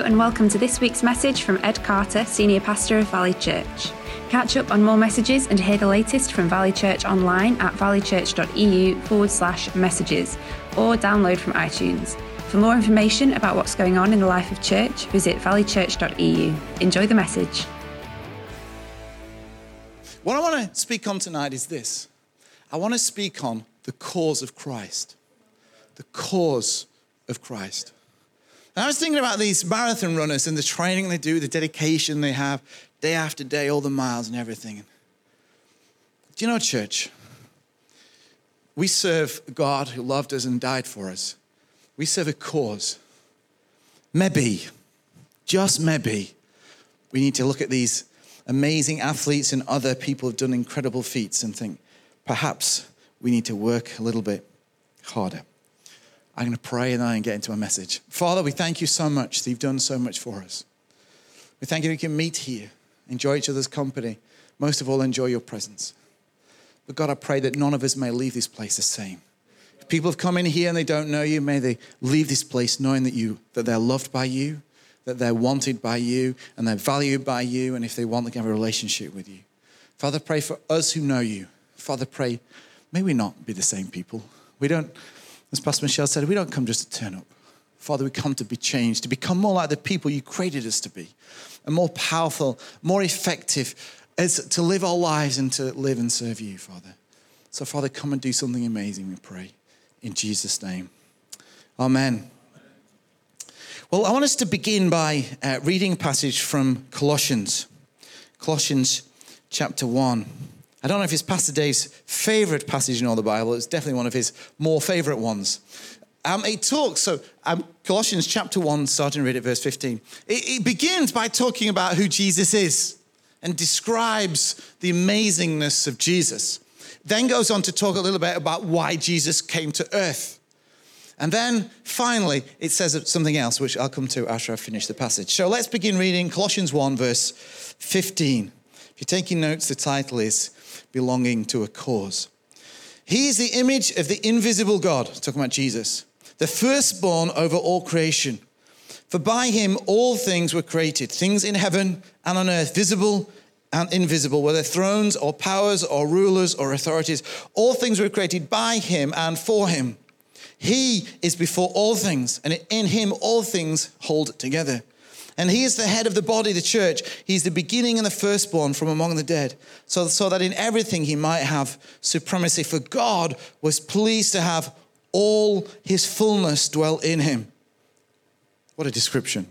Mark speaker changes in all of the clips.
Speaker 1: and welcome to this week's message from Ed Carter, Senior Pastor of Valley Church. Catch up on more messages and hear the latest from Valley Church online at valleychurch.eu/messages or download from iTunes. For more information about what's going on in the life of church, visit valleychurch.eu. Enjoy the message.
Speaker 2: What I want to speak on tonight is this. I want to speak on the cause of Christ. The cause of Christ. And I was thinking about these marathon runners and the training they do, the dedication they have, day after day, all the miles and everything. Do you know, church? We serve a God who loved us and died for us. We serve a cause. Maybe, just maybe, we need to look at these amazing athletes and other people who've done incredible feats and think, perhaps we need to work a little bit harder. I'm going to pray and then I'm going to get into my message. Father, we thank you so much that you've done so much for us. We thank you we can meet here, enjoy each other's company, most of all, enjoy your presence. But God, I pray that none of us may leave this place the same. If people have come in here and they don't know you, may they leave this place knowing that they're loved by you, that they're wanted by you, and they're valued by you, and if they want, they can have a relationship with you. Father, pray for us who know you. Father, pray, may we not be the same people. We don't, as Pastor Michelle said, we don't come just to turn up. Father, we come to be changed, to become more like the people you created us to be, and more powerful, more effective, as to live our lives and to live and serve you, Father. So, Father, come and do something amazing, we pray. In Jesus' name. Amen. Well, I want us to begin by reading a passage from Colossians. Colossians chapter 1. I don't know if it's Pastor Dave's favorite passage in all the Bible. It's definitely one of his more favorite ones. Colossians chapter 1, starting to read at verse 15. It begins by talking about who Jesus is and describes the amazingness of Jesus. Then goes on to talk a little bit about why Jesus came to earth. And then finally, it says something else, which I'll come to after I finish the passage. So let's begin reading Colossians 1, verse 15. If you're taking notes, the title is Belonging to a Cause. He is the image of the invisible God, talking about Jesus, the firstborn over all creation. For by him all things were created, things in heaven and on earth, visible and invisible, whether thrones or powers or rulers or authorities. All things were created by him and for him. He is before all things, and in him all things hold together. And he is the head of the body, the church. He's the beginning and the firstborn from among the dead, so that in everything he might have supremacy. For God was pleased to have all his fullness dwell in him. What a description.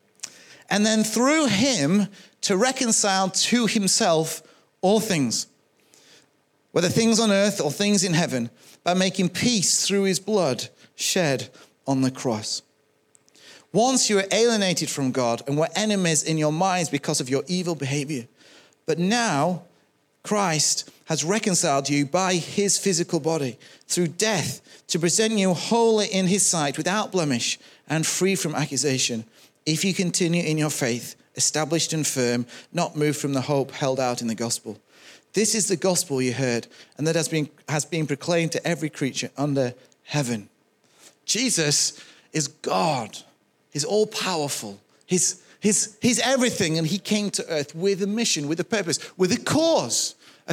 Speaker 2: And then through him to reconcile to himself all things, whether things on earth or things in heaven, by making peace through his blood shed on the cross. Once you were alienated from God and were enemies in your minds because of your evil behavior. But now Christ has reconciled you by his physical body through death to present you holy in his sight, without blemish and free from accusation, if you continue in your faith, established and firm, not moved from the hope held out in the gospel. This is the gospel you heard, and that has been proclaimed to every creature under heaven. Jesus is God. He's all-powerful. He's everything, and he came to earth with a mission, with a purpose, with a cause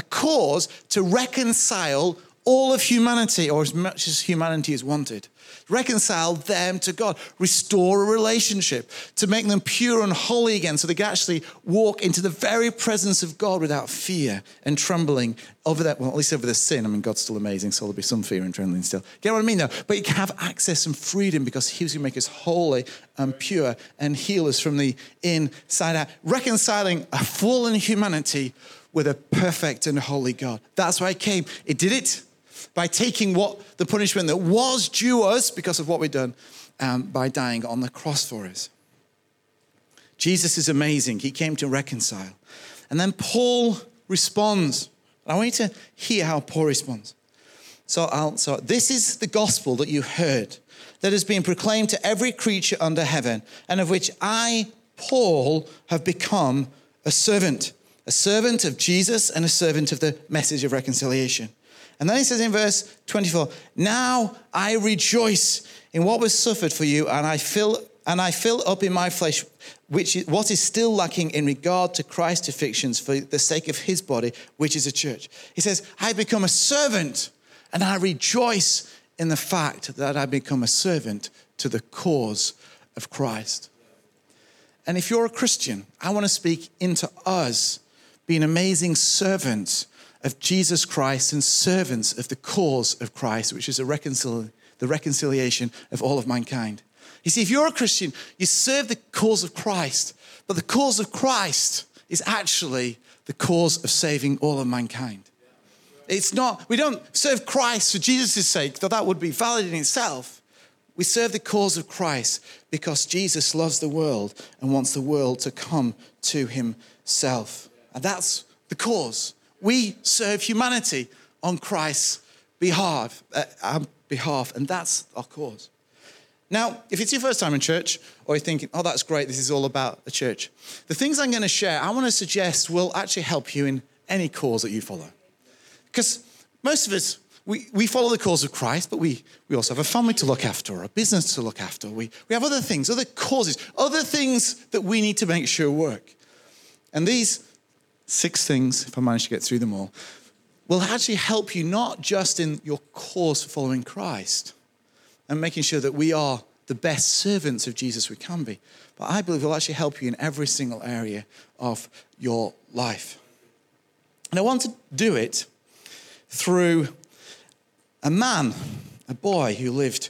Speaker 2: to reconcile all of humanity, or as much as humanity is wanted. Reconcile them to God, restore a relationship, to make them pure and holy again so they can actually walk into the very presence of God without fear and trembling over that, well, at least over the sin. I mean, God's still amazing, so there'll be some fear and trembling still. Get what I mean, though? But you can have access and freedom because he's going to make us holy and pure and heal us from the inside out, reconciling a fallen humanity with a perfect and holy God. That's why he came. It did it by taking the punishment that was due us because of what we've done, by dying on the cross for us. Jesus is amazing. He came to reconcile. And then Paul responds. I want you to hear how Paul responds. So this is the gospel that you heard, that has been proclaimed to every creature under heaven, and of which I, Paul, have become a servant of Jesus and a servant of the message of reconciliation. And then he says in verse 24, now I rejoice in what was suffered for you, and I feel and I fill up in my flesh what is still lacking in regard to Christ's afflictions for the sake of his body, which is a church. He says, I become a servant, and I rejoice in the fact that I become a servant to the cause of Christ. And if you're a Christian, I want to speak into us being amazing servants of Jesus Christ and servants of the cause of Christ, which is the reconciliation of all of mankind. You see, if you're a Christian, you serve the cause of Christ, but the cause of Christ is actually the cause of saving all of mankind. It's not, we don't serve Christ for Jesus' sake, though that would be valid in itself. We serve the cause of Christ because Jesus loves the world and wants the world to come to himself. And that's the cause. We serve humanity on Christ's behalf, and that's our cause. Now, if it's your first time in church, or you're thinking, oh, that's great, this is all about the church, the things I'm going to share, I want to suggest will actually help you in any cause that you follow. Because most of us, we follow the cause of Christ, but we also have a family to look after, or a business to look after. We have other things, other causes, other things that we need to make sure work. And these 6 things, if I manage to get through them all, will actually help you not just in your cause for following Christ and making sure that we are the best servants of Jesus we can be, but I believe will actually help you in every single area of your life. And I want to do it through a man, a boy who lived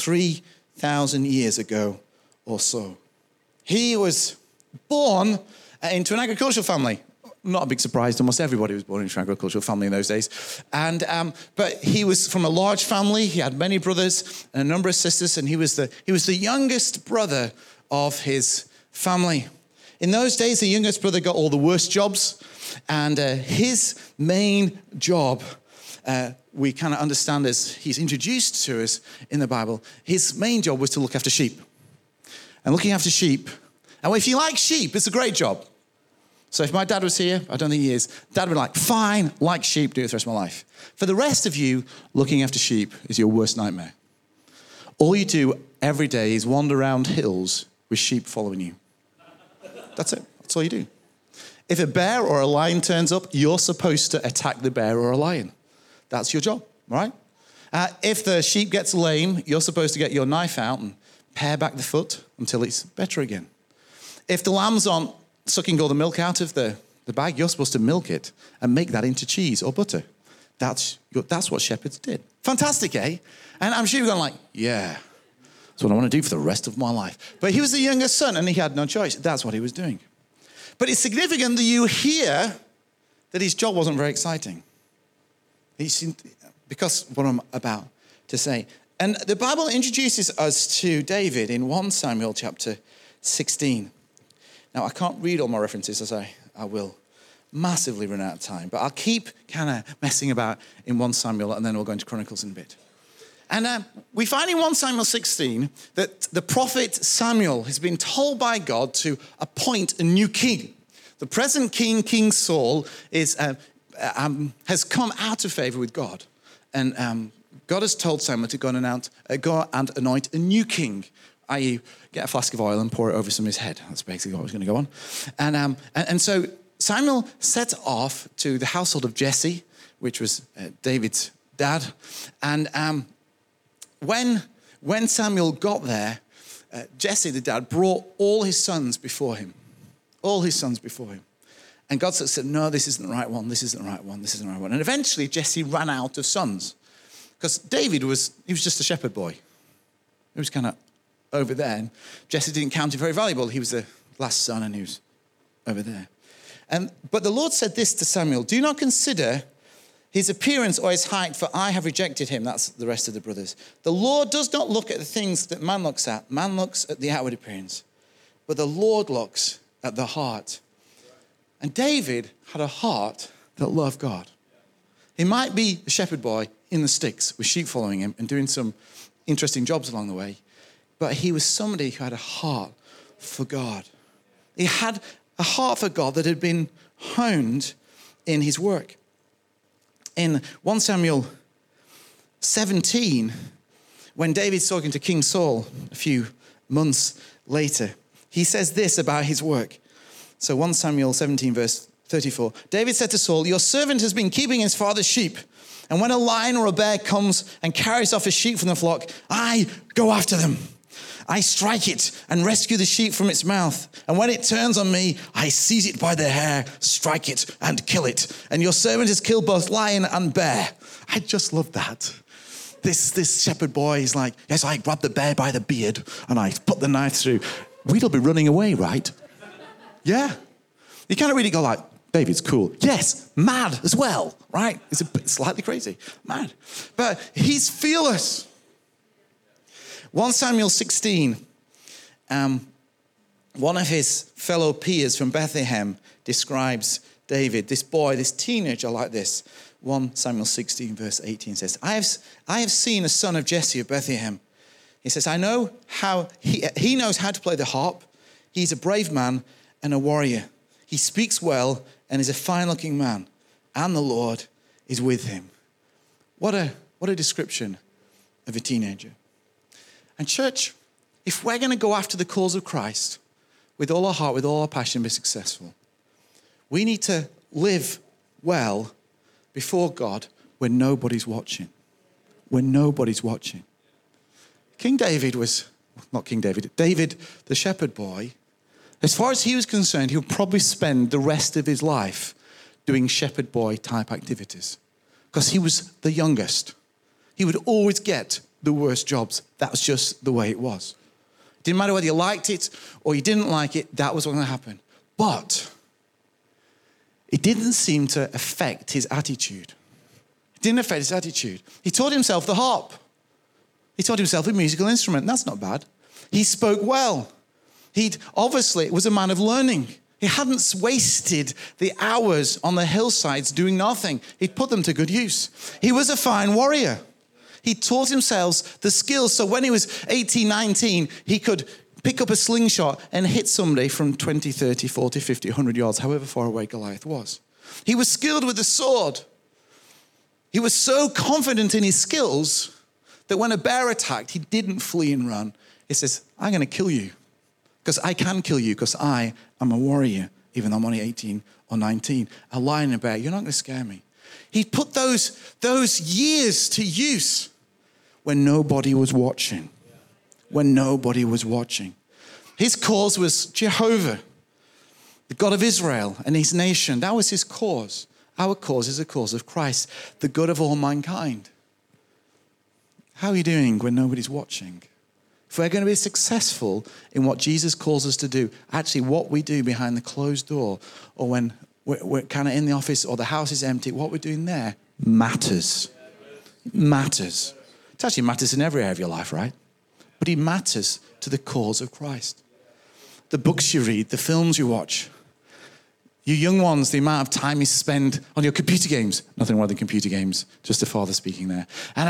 Speaker 2: 3,000 years ago or so. He was born into an agricultural family. Not a big surprise, almost everybody was born into an agricultural family in those days. But he was from a large family. He had many brothers and a number of sisters, and he was the youngest brother of his family. In those days, the youngest brother got all the worst jobs, and his main job, we kind of understand as he's introduced to us in the Bible, his main job was to look after sheep. And looking after sheep, and if you like sheep, it's a great job. So if my dad was here, I don't think he is, Dad would be like, fine, like sheep, do it the rest of my life. For the rest of you, looking after sheep is your worst nightmare. All you do every day is wander around hills with sheep following you. That's it. That's all you do. If a bear or a lion turns up, you're supposed to attack the bear or a lion. That's your job, right? If the sheep gets lame, you're supposed to get your knife out and pare back the foot until it's better again. If the lambs aren't sucking all the milk out of the bag, you're supposed to milk it and make that into cheese or butter. That's what shepherds did. Fantastic, eh? And I'm sure you're going like, yeah, that's what I want to do for the rest of my life. But he was the youngest son and he had no choice. That's what he was doing. But it's significant that you hear that his job wasn't very exciting. Because of what I'm about to say. And the Bible introduces us to David in 1 Samuel chapter 16. Now, I can't read all my references as I will massively run out of time, but I'll keep kind of messing about in 1 Samuel and then we'll go into Chronicles in a bit. And we find in 1 Samuel 16 that the prophet Samuel has been told by God to appoint a new king. The present king, King Saul, has come out of favor with God. And God has told Samuel to go and anoint a new king, i.e. get a flask of oil and pour it over some of his head. That's basically what was going to go on. And so Samuel set off to the household of Jesse, which was David's dad. And when Samuel got there, Jesse, the dad, brought all his sons before him. All his sons before him. And God said, no, this isn't the right one, this isn't the right one, this isn't the right one. And eventually Jesse ran out of sons. Because David was just a shepherd boy. He was kind of over there. And Jesse didn't count him very valuable. He was the last son and he was over there. But the Lord said this to Samuel, do not consider his appearance or his height, for I have rejected him. That's the rest of the brothers. The Lord does not look at the things that man looks at. Man looks at the outward appearance. But the Lord looks at the heart. And David had a heart that loved God. He might be a shepherd boy in the sticks with sheep following him and doing some interesting jobs along the way, but he was somebody who had a heart for God. He had a heart for God that had been honed in his work. In 1 Samuel 17, when David's talking to King Saul a few months later. He says this about his work. So 1 Samuel 17, verse 34. David said to Saul, your servant has been keeping his father's sheep. And when a lion or a bear comes and carries off a sheep from the flock, I go after them. I strike it and rescue the sheep from its mouth. And when it turns on me, I seize it by the hair, strike it and kill it. And your servant has killed both lion and bear. I just love that. This shepherd boy is like, yes, I grabbed the bear by the beard and I put the knife through. We'd all be running away, right? Yeah. You kind of really go like, David's cool. Yes, mad as well, right? It's a bit slightly crazy, mad. But he's fearless. 1 Samuel 16, one of his fellow peers from Bethlehem describes David, this boy, this teenager like this. 1 Samuel 16, verse 18 says, I have seen a son of Jesse of Bethlehem. He says, I know how he knows how to play the harp. He's a brave man and a warrior. He speaks well and is a fine-looking man, and the Lord is with him. What a description of a teenager. And church, if we're going to go after the cause of Christ with all our heart, with all our passion, be successful, we need to live well before God when nobody's watching. When nobody's watching. David, the shepherd boy, as far as he was concerned, he would probably spend the rest of his life doing shepherd boy type activities because he was the youngest. He would always get the worst jobs. That was just the way it was. It didn't matter whether you liked it or you didn't like it, that was what was going to happen. But it didn't seem to affect his attitude. It didn't affect his attitude. He taught himself the harp. He taught himself a musical instrument. That's not bad. He spoke well. He'd obviously was a man of learning. He hadn't wasted the hours on the hillsides doing nothing. He'd put them to good use. He was a fine warrior. He taught himself the skills. So when he was 18, 19, he could pick up a slingshot and hit somebody from 20, 30, 40, 50, 100 yards, however far away Goliath was. He was skilled with the sword. He was so confident in his skills that when a bear attacked, he didn't flee and run. He says, I'm going to kill you because I can kill you because I am a warrior, even though I'm only 18 or 19. A lion and a bear, you're not going to scare me. He put those years to use when nobody was watching. When nobody was watching. His cause was Jehovah, the God of Israel and his nation. That was his cause. Our cause is the cause of Christ, the good of all mankind. How are you doing when nobody's watching? If we're going to be successful in what Jesus calls us to do, actually what we do behind the closed door or when we're kind of in the office or the house is empty, what we're doing there matters. It matters. It actually matters in every area of your life, right? But it matters to the cause of Christ. The books you read, the films you watch, you young ones, the amount of time you spend on your computer games. Nothing wrong with computer games, just a father speaking there.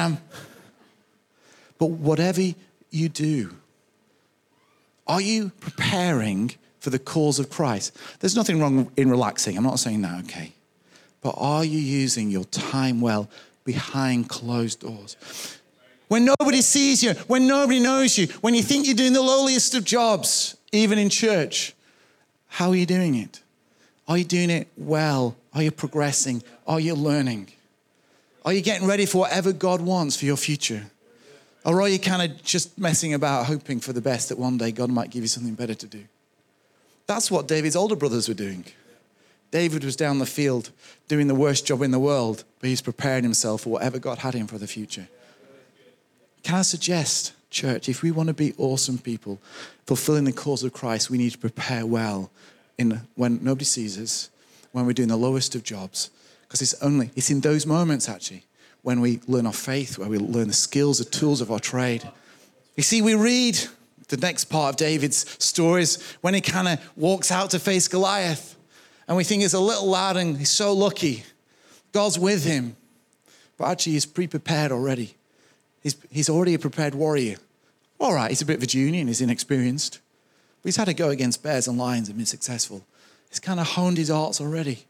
Speaker 2: But whatever you do, are you preparing for the cause of Christ? There's nothing wrong in relaxing. I'm not saying that, okay. But are you using your time well behind closed doors? When nobody sees you, when nobody knows you, when you think you're doing the lowliest of jobs, even in church, how are you doing it? Are you doing it well? Are you progressing? Are you learning? Are you getting ready for whatever God wants for your future? Or are you kind of just messing about, hoping for the best that one day God might give you something better to do? That's what David's older brothers were doing. David was down the field doing the worst job in the world, but he's preparing himself for whatever God had him for the future. Can I suggest, church, if we want to be awesome people, fulfilling the cause of Christ, we need to prepare well when nobody sees us, when we're doing the lowest of jobs. Because it's in those moments, actually, when we learn our faith, where we learn the skills, the tools of our trade. You see, we read the next part of David's stories when he kind of walks out to face Goliath. And we think he's a little lad and he's so lucky. God's with him. But actually, he's pre-prepared already. He's already a prepared warrior. All right, he's a bit of a junior and he's inexperienced. But he's had to go against bears and lions and been successful. He's kind of honed his arts already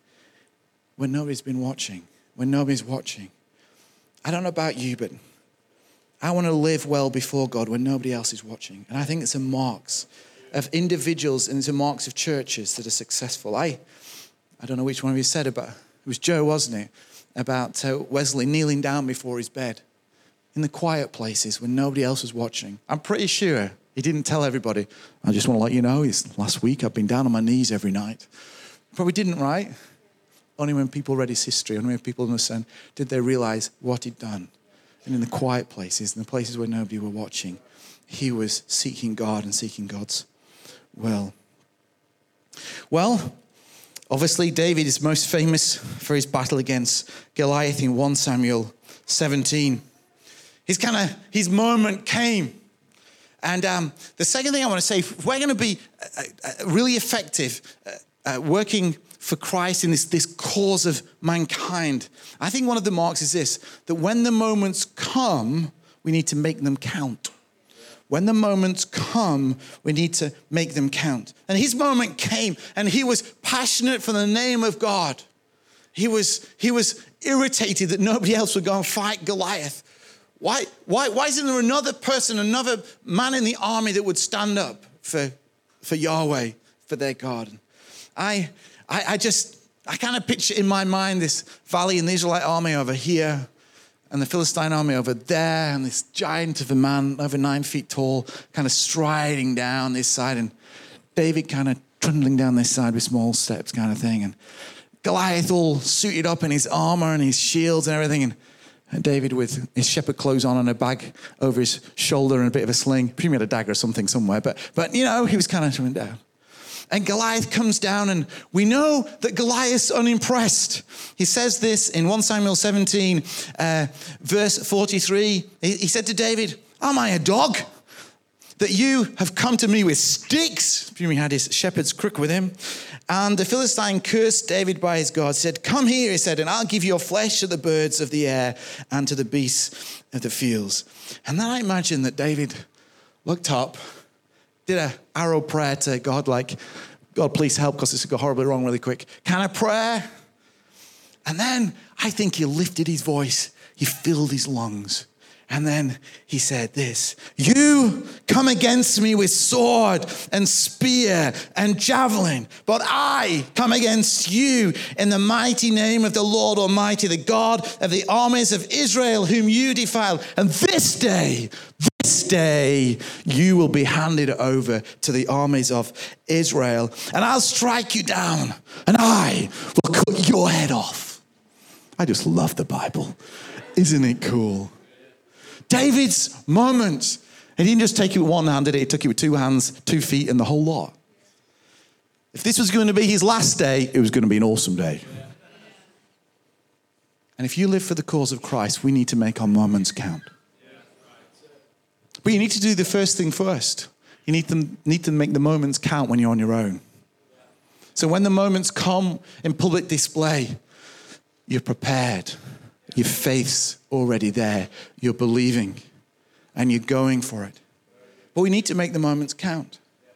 Speaker 2: when nobody's been watching. When nobody's watching. I don't know about you, but I want to live well before God when nobody else is watching. And I think it's a marks of individuals and it's a marks of churches that are successful. I don't know which one of you said about, it was Joe, wasn't it? About Wesley kneeling down before his bed in the quiet places when nobody else was watching. I'm pretty sure he didn't tell everybody, I just want to let you know, last week I've been down on my knees every night. Probably didn't, right? Only when people read his history, only when people understand, did they realize what he'd done. And in the quiet places, in the places where nobody were watching, he was seeking God and seeking God's will. Well, obviously David is most famous for his battle against Goliath in 1 Samuel 17. His moment came. And the second thing I want to say, if we're going to be really effective working for Christ in this cause of mankind, I think one of the marks is this, that when the moments come, we need to make them count. When the moments come, we need to make them count. And his moment came, and he was passionate for the name of God. He was irritated that nobody else would go and fight Goliath. Why isn't there another person, another man in the army that would stand up for Yahweh, for their God? I kind of picture in my mind this valley and the Israelite army over here and the Philistine army over there and this giant of a man over 9 feet tall kind of striding down this side and David kind of trundling down this side with small steps kind of thing, and Goliath all suited up in his armor and his shields and everything, and David with his shepherd clothes on and a bag over his shoulder and a bit of a sling. Presumably he had a dagger or something somewhere, but he was kind of coming down. And Goliath comes down, and we know that Goliath's unimpressed. He says this in 1 Samuel 17, verse 43. He said to David, am I a dog that you have come to me with sticks? He had his shepherd's crook with him. And the Philistine cursed David by his God, said, come here, he said, and I'll give your flesh to the birds of the air and to the beasts of the fields. And then I imagine that David looked up, did an arrow prayer to God, like, God, please help, because this will go horribly wrong really quick. Kind of prayer. And then I think he lifted his voice. He filled his lungs. And then he said this, you come against me with sword and spear and javelin, but I come against you in the mighty name of the Lord Almighty, the God of the armies of Israel, whom you defiled. And this day, you will be handed over to the armies of Israel, and I'll strike you down, and I will cut your head off. I just love the Bible. Isn't it cool? David's moment. He didn't just take it with one hand, did he? He took it with 2 hands, 2 feet, and the whole lot. If this was going to be his last day, it was going to be an awesome day. And if you live for the cause of Christ, we need to make our moments count. But you need to do the first thing first. You need to make the moments count when you're on your own. So when the moments come in public display, you're prepared. Your faith's already there. You're believing and you're going for it. But we need to make the moments count.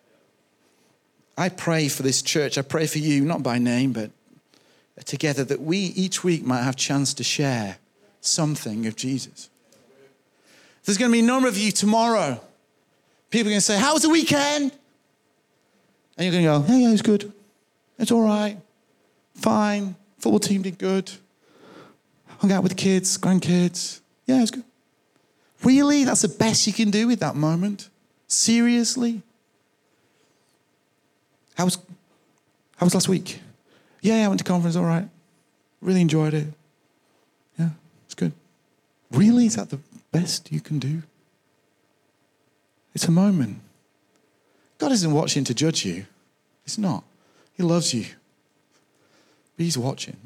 Speaker 2: I pray for this church. I pray for you, not by name, but together, that we each week might have a chance to share something of Jesus. There's going to be a number of you tomorrow. People are going to say, how was the weekend? And you're going to go, yeah, it was good. It's all right. Fine. Football team did good. Hung out with the kids, grandkids. Yeah, it was good. Really? That's the best you can do with that moment? Seriously? How was last week? Yeah, I went to conference, all right. Really enjoyed it. Yeah, it's good. Really? Is that the best you can do? It's a moment. God isn't watching to judge you. He's not. He loves you. But he's watching.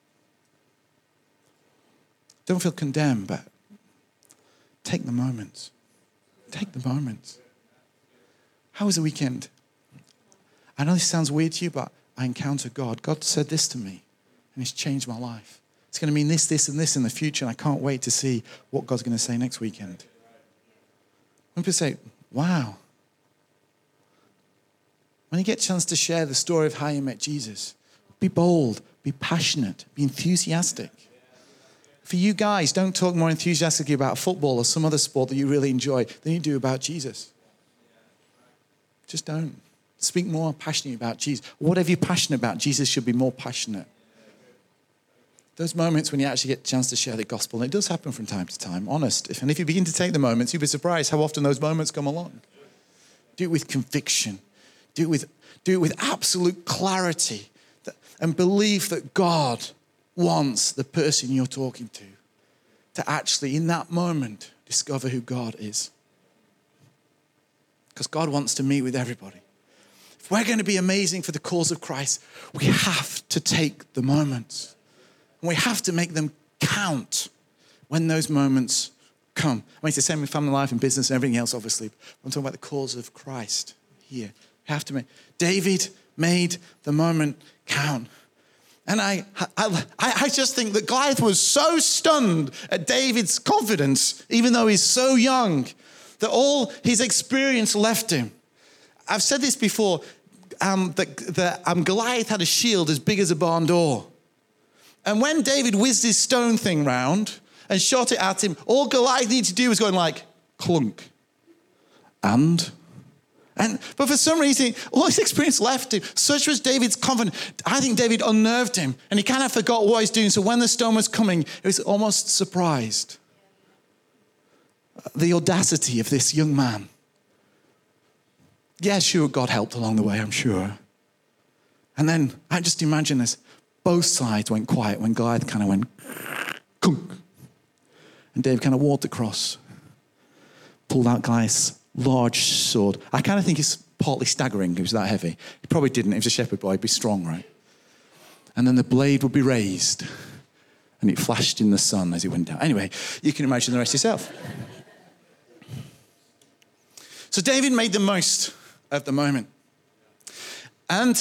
Speaker 2: Don't feel condemned, but take the moments. Take the moments. How was the weekend? I know this sounds weird to you, but I encountered God. God said this to me, and it's changed my life. It's going to mean this, this, and this in the future, and I can't wait to see what God's going to say next weekend. When people say, wow. When you get a chance to share the story of how you met Jesus, be bold, be passionate, be enthusiastic. For you guys, don't talk more enthusiastically about football or some other sport that you really enjoy than you do about Jesus. Just don't. Speak more passionately about Jesus. Whatever you're passionate about, Jesus should be more passionate. Those moments when you actually get a chance to share the gospel, and it does happen from time to time, honest. And if you begin to take the moments, you'll be surprised how often those moments come along. Do it with conviction. Do it with absolute clarity and belief that God wants the person you're talking to actually, in that moment, discover who God is. Because God wants to meet with everybody. If we're going to be amazing for the cause of Christ, we have to take the moments. And we have to make them count when those moments come. I mean, it's the same with family life and business and everything else, obviously. I'm talking about the cause of Christ here. We have to make. David made the moment count. And I just think that Goliath was so stunned at David's confidence, even though he's so young, that all his experience left him. I've said this before, that Goliath had a shield as big as a barn door. And when David whizzed his stone thing round and shot it at him, all Goliath needed to do was going like, clunk. But for some reason, all his experience left him. Such was David's confidence. I think David unnerved him, and he kind of forgot what he's doing. So when the stone was coming, he was almost surprised. The audacity of this young man. Yeah, sure, God helped along the way, I'm sure. And then I just imagine this. Both sides went quiet when Goliath kind of went, kunk. And David kind of walked across, pulled out Goliath's large sword. I kind of think it's partly staggering. It was that heavy. He probably didn't. He was a shepherd boy. He'd be strong, right? And then the blade would be raised, and it flashed in the sun as it went down. Anyway, you can imagine the rest yourself. So David made the most of the moment. And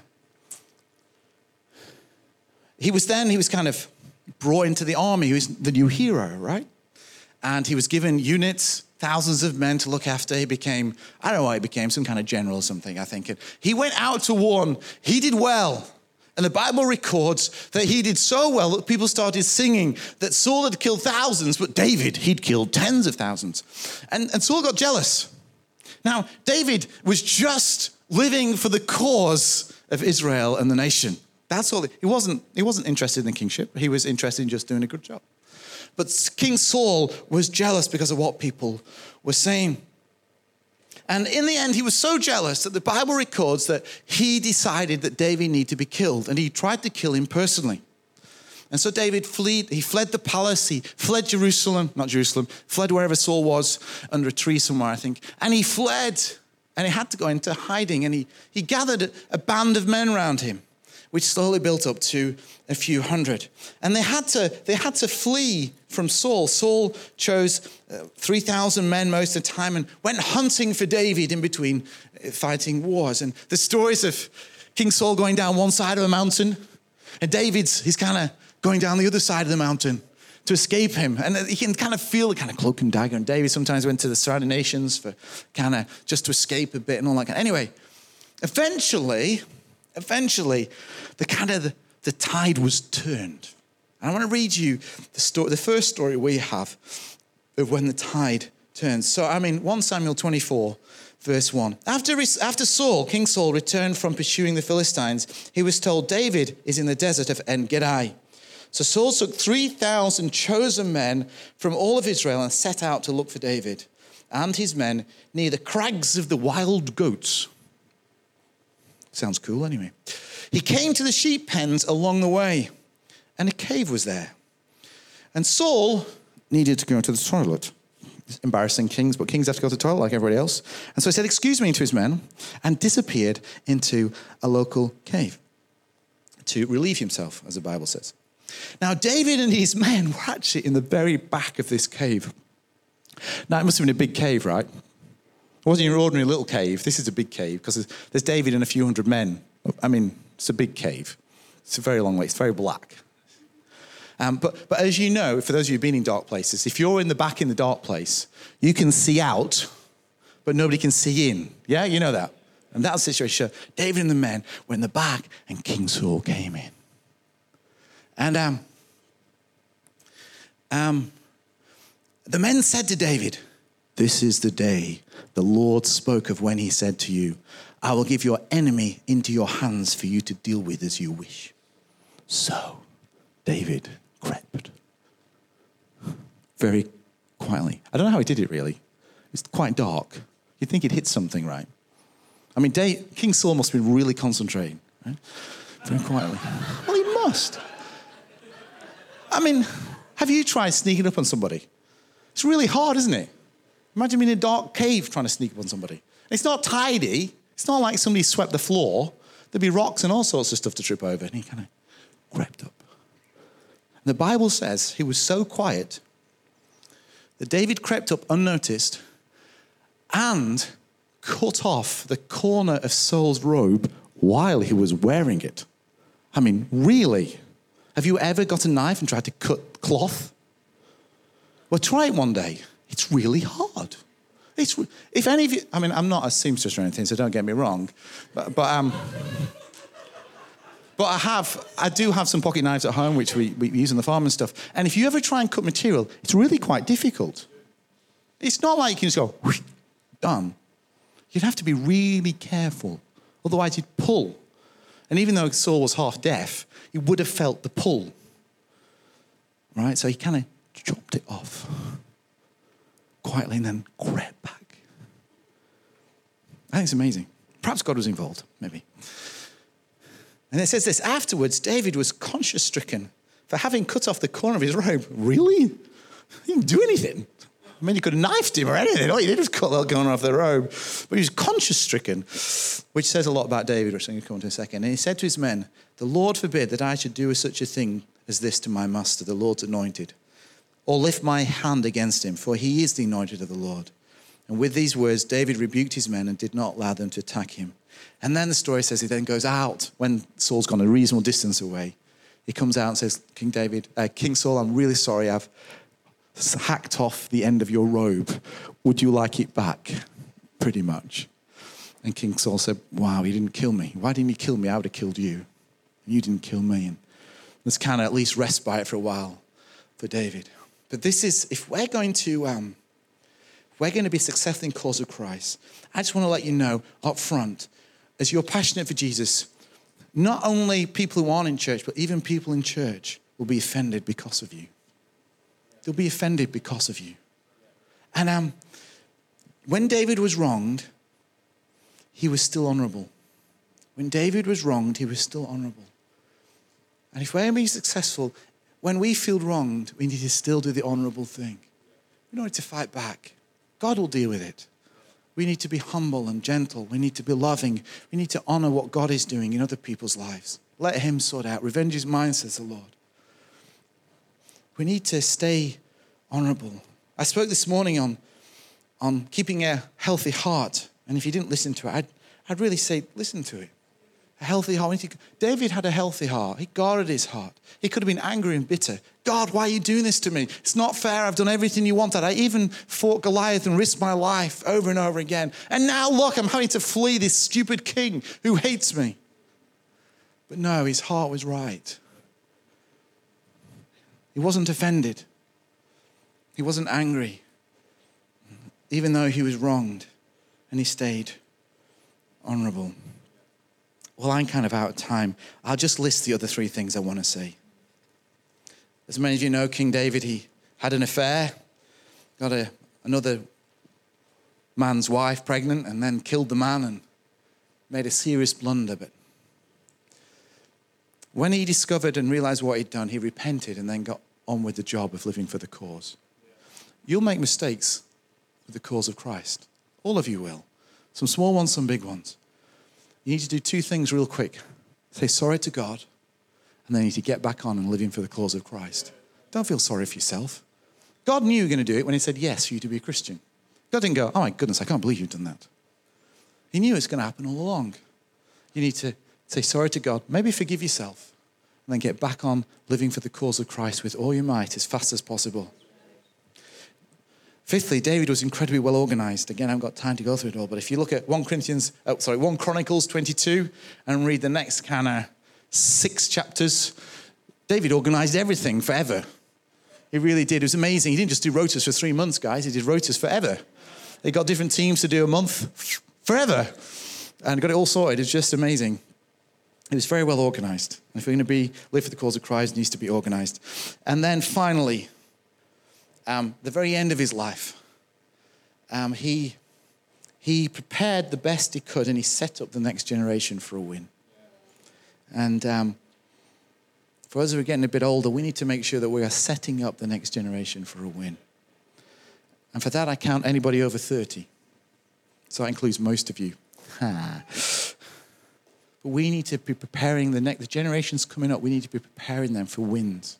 Speaker 2: he was kind of brought into the army. He was the new hero, right? And he was given units, thousands of men to look after. He became, I don't know why he became, some kind of general or something, I think. And he went out to war. He did well. And the Bible records that he did so well that people started singing that Saul had killed thousands, but David, he'd killed tens of thousands. And Saul got jealous. Now, David was just living for the cause of Israel and the nation. That's all. He wasn't interested in the kingship. He was interested in just doing a good job. But King Saul was jealous because of what people were saying. And in the end, he was so jealous that the Bible records that he decided that David needed to be killed. And he tried to kill him personally. And so David fled. He fled the palace. He fled fled wherever Saul was, under a tree somewhere, I think. And he fled. And he had to go into hiding. And he gathered a band of men around him, which slowly built up to a few hundred. And they had to flee from Saul. Saul chose 3,000 men most of the time and went hunting for David in between fighting wars. And the stories of King Saul going down one side of a mountain, and he's kind of going down the other side of the mountain to escape him. And you can kind of feel the kind of cloak and dagger. And David sometimes went to the surrounding nations for kind of just to escape a bit and all that. Anyway, eventually, the tide was turned. And I want to read you the first story we have of when the tide turns. So, 1 Samuel 24, verse 1. After Saul, King Saul, returned from pursuing the Philistines, he was told David is in the desert of En-Gedi. So Saul took 3,000 chosen men from all of Israel and set out to look for David and his men near the crags of the wild goats. Sounds cool anyway. He came to the sheep pens along the way, and a cave was there. And Saul needed to go to the toilet. It's embarrassing kings, but kings have to go to the toilet like everybody else. And so he said, "Excuse me," to his men, and disappeared into a local cave to relieve himself, as the Bible says. Now, David and his men were actually in the very back of this cave. Now, it must have been a big cave, right? It wasn't your ordinary little cave. This is a big cave because there's David and a few hundred men. It's a big cave. It's a very long way. It's very black. But as you know, for those of you who've been in dark places, if you're in the back in the dark place, you can see out, but nobody can see in. Yeah, you know that. And that situation, David and the men were in the back, and King Saul came in. And The men said to David, "This is the day the Lord spoke of when he said to you, I will give your enemy into your hands for you to deal with as you wish." So David crept very quietly. I don't know how he did it really. It's quite dark. You'd think he'd hit something, right? I mean, King Saul must have been really concentrating, right? Very quietly. Well, he must. I mean, have you tried sneaking up on somebody? It's really hard, isn't it? Imagine being in a dark cave trying to sneak up on somebody. It's not tidy. It's not like somebody swept the floor. There'd be rocks and all sorts of stuff to trip over. And he kind of crept up. And the Bible says he was so quiet that David crept up unnoticed and cut off the corner of Saul's robe while he was wearing it. I mean, really? Have you ever got a knife and tried to cut cloth? Well, try it one day. It's really hard. If any of you, I mean, I'm not a seamstress or anything, so don't get me wrong, but I do have some pocket knives at home, which we use on the farm and stuff. And if you ever try and cut material, it's really quite difficult. It's not like you can just go, whoosh, done. You'd have to be really careful. Otherwise, you'd pull. And even though Saul was half deaf, he would have felt the pull. Right? So he kind of chopped it off quietly and then crept back. I think it's amazing. Perhaps God was involved, maybe. And it says this, afterwards, David was conscience-stricken for having cut off the corner of his robe. Really? He didn't do anything. I mean, you could have knifed him or anything. All he did was cut the corner off the robe. But he was conscience-stricken, which says a lot about David, which I'm going to come on to in a second. And he said to his men, "The Lord forbid that I should do such a thing as this to my master, the Lord's anointed, or lift my hand against him, for he is the anointed of the Lord." And with these words, David rebuked his men and did not allow them to attack him. And then the story says he then goes out when Saul's gone a reasonable distance away. He comes out and says, King Saul, I'm really sorry. I've hacked off the end of your robe. Would you like it back? Pretty much. And King Saul said, wow, he didn't kill me. Why didn't he kill me? I would have killed you. You didn't kill me. And there's kind of at least respite for a while for David. But this is, if we're going to be successful in the cause of Christ, I just want to let you know up front, as you're passionate for Jesus, not only people who aren't in church, but even people in church will be offended because of you. They'll be offended because of you. And when David was wronged, he was still honorable. When David was wronged, he was still honorable. And if we're going to be successful, when we feel wronged, we need to still do the honorable thing. We don't need to fight back. God will deal with it. We need to be humble and gentle. We need to be loving. We need to honor what God is doing in other people's lives. Let him sort out. Revenge is mine, says the Lord. We need to stay honorable. I spoke this morning on keeping a healthy heart. And if you didn't listen to it, I'd really say listen to it. A healthy heart. David had a healthy heart. He guarded his heart. He could have been angry and bitter. God, why are you doing this to me? It's not fair. I've done everything you wanted. I even fought Goliath and risked my life over and over again. And now look, I'm having to flee this stupid king who hates me. But no, his heart was right. He wasn't offended. He wasn't angry, even though he was wronged. And he stayed honorable. Well, I'm kind of out of time. I'll just list the other three things I want to say. As many of you know, King David, he had an affair, got another man's wife pregnant, and then killed the man and made a serious blunder. But when he discovered and realized what he'd done, he repented and then got on with the job of living for the cause. You'll make mistakes with the cause of Christ. All of you will. Some small ones, some big ones. You need to do two things real quick. Say sorry to God, and then you need to get back on and living for the cause of Christ. Don't feel sorry for yourself. God knew you were going to do it when he said yes for you to be a Christian. God didn't go, oh my goodness, I can't believe you've done that. He knew it's going to happen all along. You need to say sorry to God, maybe forgive yourself, and then get back on living for the cause of Christ with all your might as fast as possible. Fifthly, David was incredibly well organized. Again, I haven't got time to go through it all, but if you look at 1 Chronicles 22 and read the next kind of 6 chapters, David organized everything forever. He really did. It was amazing. He didn't just do rotas for 3 months, guys. He did rotas forever. They got different teams to do a month forever. And got it all sorted. It's just amazing. It was very well organized. If we're going to live for the cause of Christ, it needs to be organized. And then finally, the very end of his life, he prepared the best he could, and he set up the next generation for a win. And for us who are getting a bit older, we need to make sure that we are setting up the next generation for a win. And for that, I count anybody over 30. So that includes most of you. But we need to be preparing the generations coming up. We need to be preparing them for wins.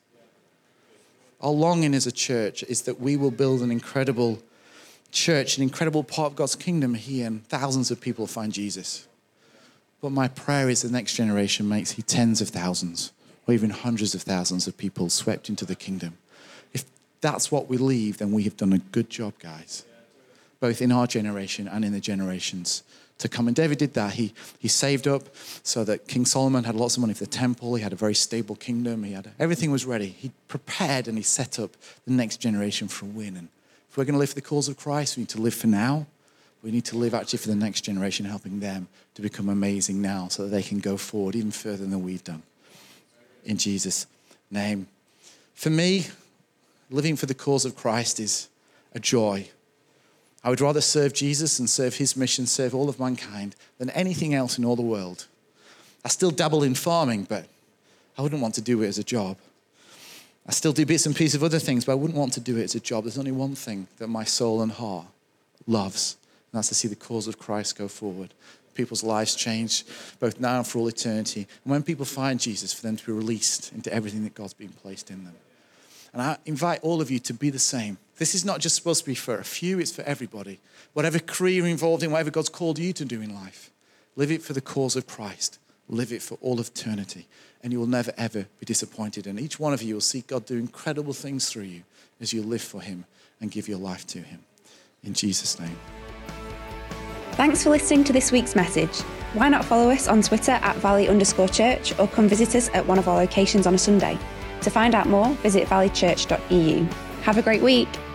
Speaker 2: Our longing as a church is that we will build an incredible church, an incredible part of God's kingdom here, and thousands of people find Jesus. But my prayer is the next generation makes he tens of thousands or even hundreds of thousands of people swept into the kingdom. If that's what we leave, then we have done a good job, guys, both in our generation and in the generations to come. And David did that. He saved up so that King Solomon had lots of money for the temple. He had a very stable kingdom. Everything was ready. He prepared and he set up the next generation for a win. And if we're going to live for the cause of Christ, we need to live for now. We need to live actually for the next generation, helping them to become amazing now so that they can go forward even further than we've done. In Jesus' name. For me, living for the cause of Christ is a joy. I would rather serve Jesus and serve his mission, serve all of mankind, than anything else in all the world. I still dabble in farming, but I wouldn't want to do it as a job. I still do bits and pieces of other things, but I wouldn't want to do it as a job. There's only one thing that my soul and heart loves, and that's to see the cause of Christ go forward. People's lives change, both now and for all eternity. And when people find Jesus, for them to be released into everything that God's been placed in them. And I invite all of you to be the same. This is not just supposed to be for a few, it's for everybody. Whatever career you're involved in, whatever God's called you to do in life, live it for the cause of Christ. Live it for all of eternity. And you will never, ever be disappointed. And each one of you will see God do incredible things through you as you live for him and give your life to him. In Jesus' name.
Speaker 1: Thanks for listening to this week's message. Why not follow us on Twitter at valley_church or come visit us at one of our locations on a Sunday. To find out more, visit valleychurch.eu. Have a great week.